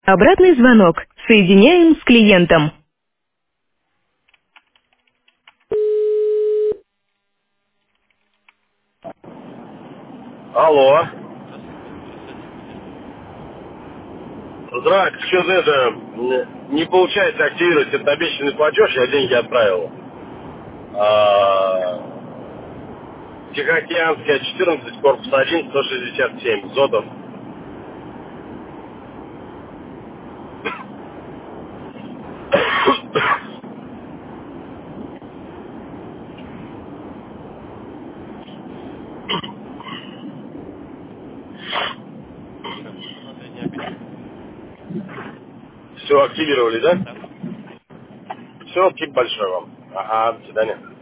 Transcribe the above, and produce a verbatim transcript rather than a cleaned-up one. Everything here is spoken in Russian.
Обратный звонок. Соединяем с клиентом. Алло. Здравствуйте, здравствуйте. Здравствуйте. Что-то это не не получается активировать этот обещанный платеж, я деньги отправил. А, Тихоокеанская, четырнадцать, корпус один, сто шестьдесят семь, Зотов. Так, посмотрение обещанный. Все активировали, да? Да. Все, тип большой вам. Ага, до свидания.